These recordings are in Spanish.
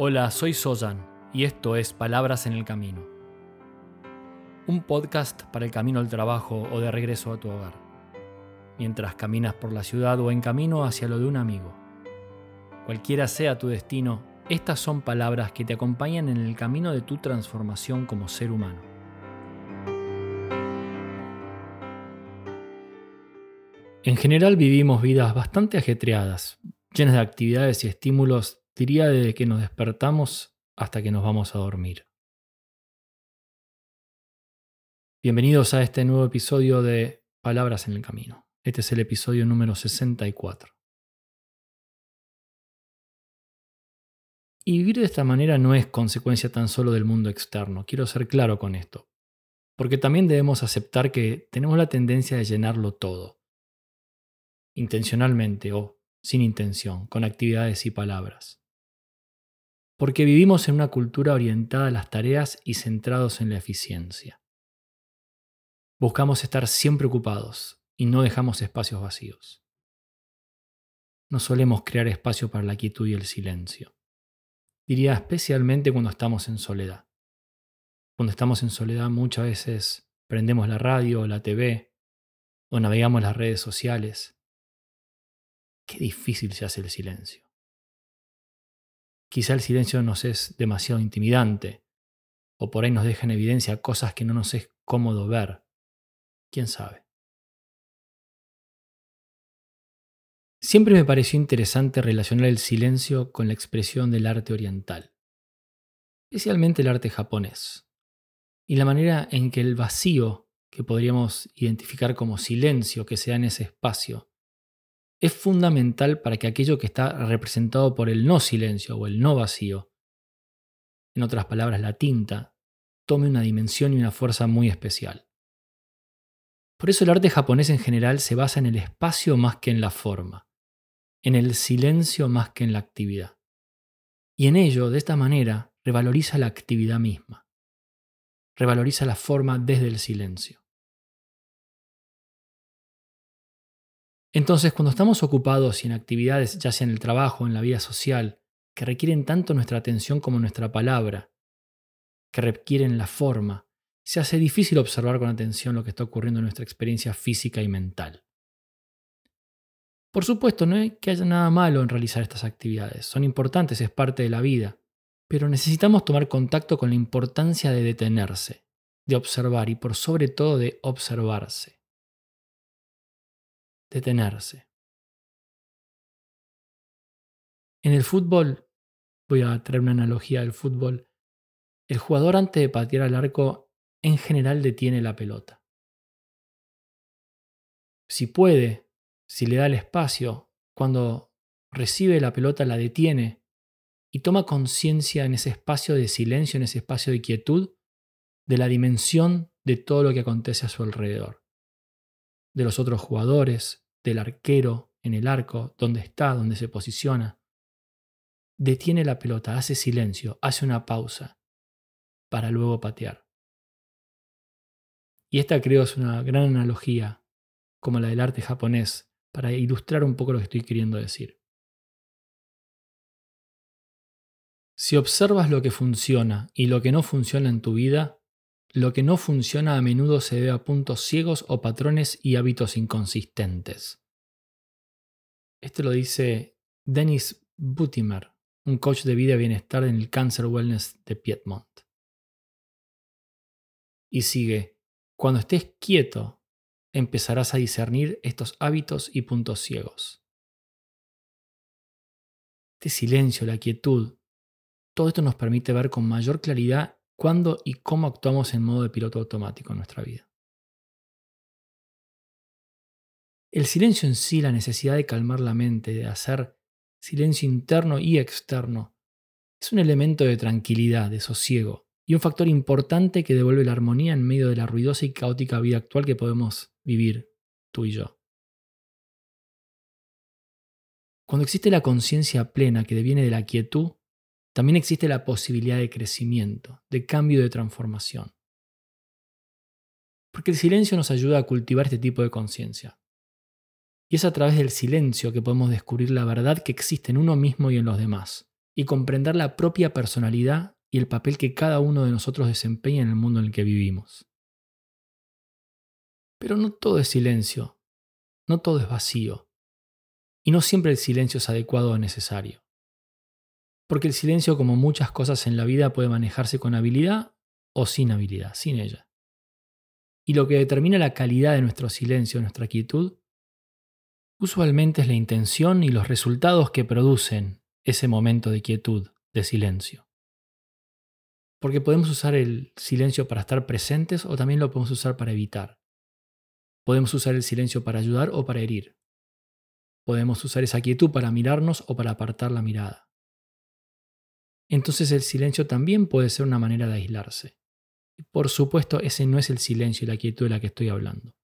Hola, soy Soyan y esto es Palabras en el Camino. Un podcast para el camino al trabajo o de regreso a tu hogar, mientras caminas por la ciudad o en camino hacia lo de un amigo. Cualquiera sea tu destino, estas son palabras que te acompañan en el camino de tu transformación como ser humano. En general vivimos vidas bastante ajetreadas, llenas de actividades y estímulos, diría desde que nos despertamos hasta que nos vamos a dormir. Bienvenidos a este nuevo episodio de Palabras en el Camino. Este es el episodio número 64. Y vivir de esta manera no es consecuencia tan solo del mundo externo, quiero ser claro con esto, porque también debemos aceptar que tenemos la tendencia de llenarlo todo, intencionalmente o sin intención, con actividades y palabras. Porque vivimos en una cultura orientada a las tareas y centrados en la eficiencia. Buscamos estar siempre ocupados y no dejamos espacios vacíos. No solemos crear espacio para la quietud y el silencio. Diría especialmente cuando estamos en soledad. Cuando estamos en soledad muchas veces prendemos la radio o la TV o navegamos las redes sociales. Qué difícil se hace el silencio. Quizá el silencio nos es demasiado intimidante o por ahí nos deja en evidencia cosas que no nos es cómodo ver. ¿Quién sabe? Siempre me pareció interesante relacionar el silencio con la expresión del arte oriental, especialmente el arte japonés, y la manera en que el vacío, que podríamos identificar como silencio que se da en ese espacio, es fundamental para que aquello que está representado por el no silencio o el no vacío, en otras palabras la tinta, tome una dimensión y una fuerza muy especial. Por eso el arte japonés en general se basa en el espacio más que en la forma, en el silencio más que en la actividad. Y en ello, de esta manera, revaloriza la actividad misma, revaloriza la forma desde el silencio. Entonces, cuando estamos ocupados y en actividades, ya sea en el trabajo o en la vida social, que requieren tanto nuestra atención como nuestra palabra, que requieren la forma, se hace difícil observar con atención lo que está ocurriendo en nuestra experiencia física y mental. Por supuesto, no es que haya nada malo en realizar estas actividades, son importantes, es parte de la vida, pero necesitamos tomar contacto con la importancia de detenerse, de observar y por sobre todo de observarse. Detenerse. En el fútbol, voy a traer una analogía del fútbol, el jugador antes de patear al arco en general detiene la pelota. Si puede, si le da el espacio, cuando recibe la pelota la detiene y toma conciencia en ese espacio de silencio, en ese espacio de quietud, de la dimensión de todo lo que acontece a su alrededor. De los otros jugadores, del arquero en el arco, dónde está, dónde se posiciona. Detiene la pelota, hace silencio, hace una pausa para luego patear. Y esta creo es una gran analogía, como la del arte japonés, para ilustrar un poco lo que estoy queriendo decir. Si observas lo que funciona y lo que no funciona en tu vida, lo que no funciona a menudo se debe a puntos ciegos o patrones y hábitos inconsistentes. Esto lo dice Dennis Butimer, un coach de vida y bienestar en el Cancer Wellness de Piedmont. Y sigue, cuando estés quieto, empezarás a discernir estos hábitos y puntos ciegos. Este silencio, la quietud, todo esto nos permite ver con mayor claridad cuándo y cómo actuamos en modo de piloto automático en nuestra vida. El silencio en sí, la necesidad de calmar la mente, de hacer silencio interno y externo, es un elemento de tranquilidad, de sosiego, y un factor importante que devuelve la armonía en medio de la ruidosa y caótica vida actual que podemos vivir tú y yo. Cuando existe la conciencia plena que deviene de la quietud, también existe la posibilidad de crecimiento, de cambio y de transformación. Porque el silencio nos ayuda a cultivar este tipo de conciencia. Y es a través del silencio que podemos descubrir la verdad que existe en uno mismo y en los demás, y comprender la propia personalidad y el papel que cada uno de nosotros desempeña en el mundo en el que vivimos. Pero no todo es silencio, no todo es vacío, y no siempre el silencio es adecuado o necesario. Porque el silencio, como muchas cosas en la vida, puede manejarse con habilidad o sin habilidad, sin ella. Y lo que determina la calidad de nuestro silencio, nuestra quietud, usualmente es la intención y los resultados que producen ese momento de quietud, de silencio. Porque podemos usar el silencio para estar presentes o también lo podemos usar para evitar. Podemos usar el silencio para ayudar o para herir. Podemos usar esa quietud para mirarnos o para apartar la mirada. Entonces el silencio también puede ser una manera de aislarse. Y por supuesto, ese no es el silencio y la quietud de la que estoy hablando.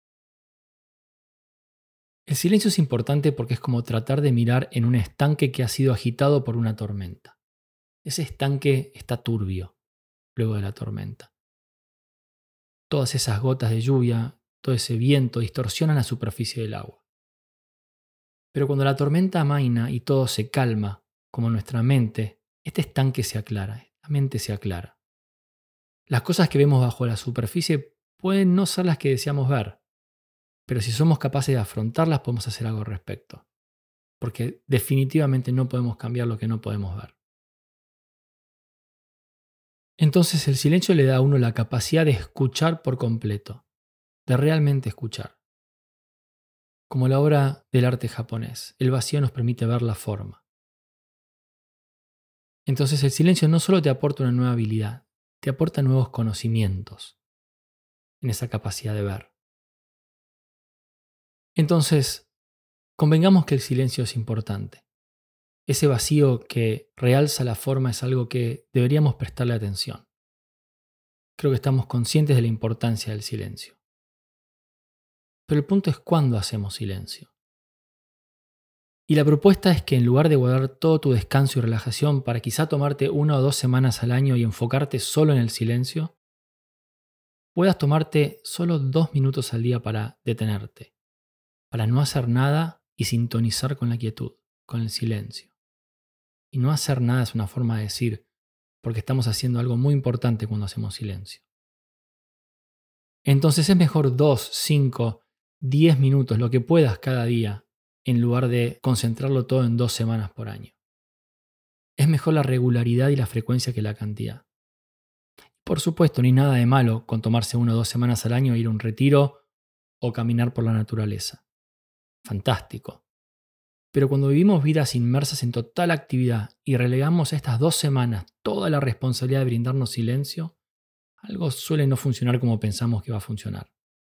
El silencio es importante porque es como tratar de mirar en un estanque que ha sido agitado por una tormenta. Ese estanque está turbio luego de la tormenta. Todas esas gotas de lluvia, todo ese viento distorsionan la superficie del agua. Pero cuando la tormenta amaina y todo se calma, como nuestra mente, este estanque se aclara, la mente se aclara. Las cosas que vemos bajo la superficie pueden no ser las que deseamos ver, pero si somos capaces de afrontarlas podemos hacer algo al respecto, porque definitivamente no podemos cambiar lo que no podemos ver. Entonces el silencio le da a uno la capacidad de escuchar por completo, de realmente escuchar. Como la obra del arte japonés, el vacío nos permite ver la forma. Entonces el silencio no solo te aporta una nueva habilidad, te aporta nuevos conocimientos en esa capacidad de ver. Entonces, convengamos que el silencio es importante. Ese vacío que realza la forma es algo que deberíamos prestarle atención. Creo que estamos conscientes de la importancia del silencio. Pero el punto es cuándo hacemos silencio. Y la propuesta es que en lugar de guardar todo tu descanso y relajación para quizá tomarte 1 o 2 semanas al año y enfocarte solo en el silencio, puedas tomarte solo 2 minutos al día para detenerte, para no hacer nada y sintonizar con la quietud, con el silencio. Y no hacer nada es una forma de decir, porque estamos haciendo algo muy importante cuando hacemos silencio. Entonces es mejor 2, 5, 10 minutos, lo que puedas cada día, en lugar de concentrarlo todo en 2 semanas por año. Es mejor la regularidad y la frecuencia que la cantidad. Por supuesto, ni nada de malo con tomarse 1 o 2 semanas al año e ir a un retiro o caminar por la naturaleza. Fantástico. Pero cuando vivimos vidas inmersas en total actividad y relegamos a estas 2 semanas toda la responsabilidad de brindarnos silencio, algo suele no funcionar como pensamos que va a funcionar.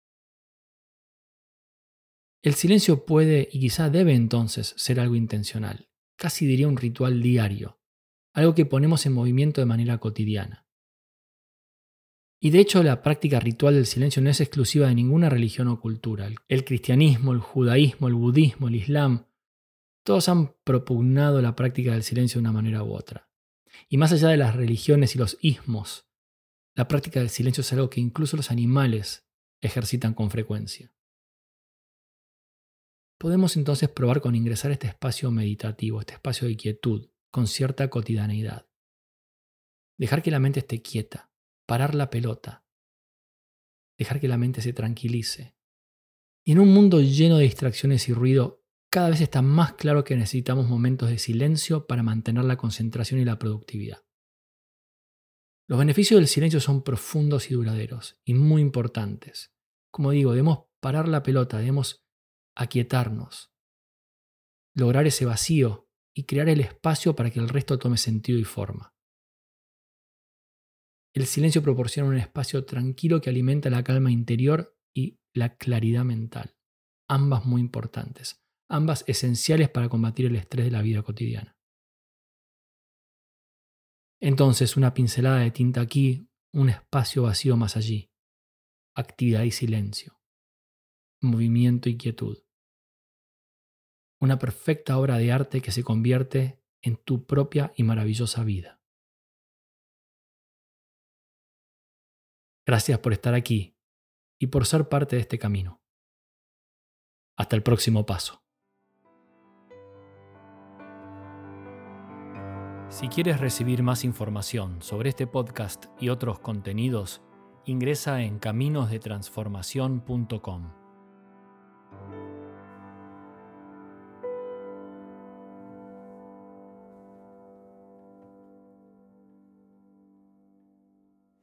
El silencio puede y quizá debe entonces ser algo intencional, casi diría un ritual diario, algo que ponemos en movimiento de manera cotidiana. Y de hecho la práctica ritual del silencio no es exclusiva de ninguna religión o cultura. El cristianismo, el judaísmo, el budismo, el islam, todos han propugnado la práctica del silencio de una manera u otra. Y más allá de las religiones y los ismos, la práctica del silencio es algo que incluso los animales ejercitan con frecuencia. Podemos entonces probar con ingresar a este espacio meditativo, este espacio de quietud, con cierta cotidianeidad. Dejar que la mente esté quieta, parar la pelota, dejar que la mente se tranquilice. Y en un mundo lleno de distracciones y ruido, cada vez está más claro que necesitamos momentos de silencio para mantener la concentración y la productividad. Los beneficios del silencio son profundos y duraderos, y muy importantes. Como digo, debemos parar la pelota, debemos aquietarnos, lograr ese vacío y crear el espacio para que el resto tome sentido y forma. El silencio proporciona un espacio tranquilo que alimenta la calma interior y la claridad mental, ambas muy importantes, ambas esenciales para combatir el estrés de la vida cotidiana. Entonces, una pincelada de tinta aquí, un espacio vacío más allí, actividad y silencio, movimiento y quietud. Una perfecta obra de arte que se convierte en tu propia y maravillosa vida. Gracias por estar aquí y por ser parte de este camino. Hasta el próximo paso. Si quieres recibir más información sobre este podcast y otros contenidos, ingresa en caminosdetransformación.com.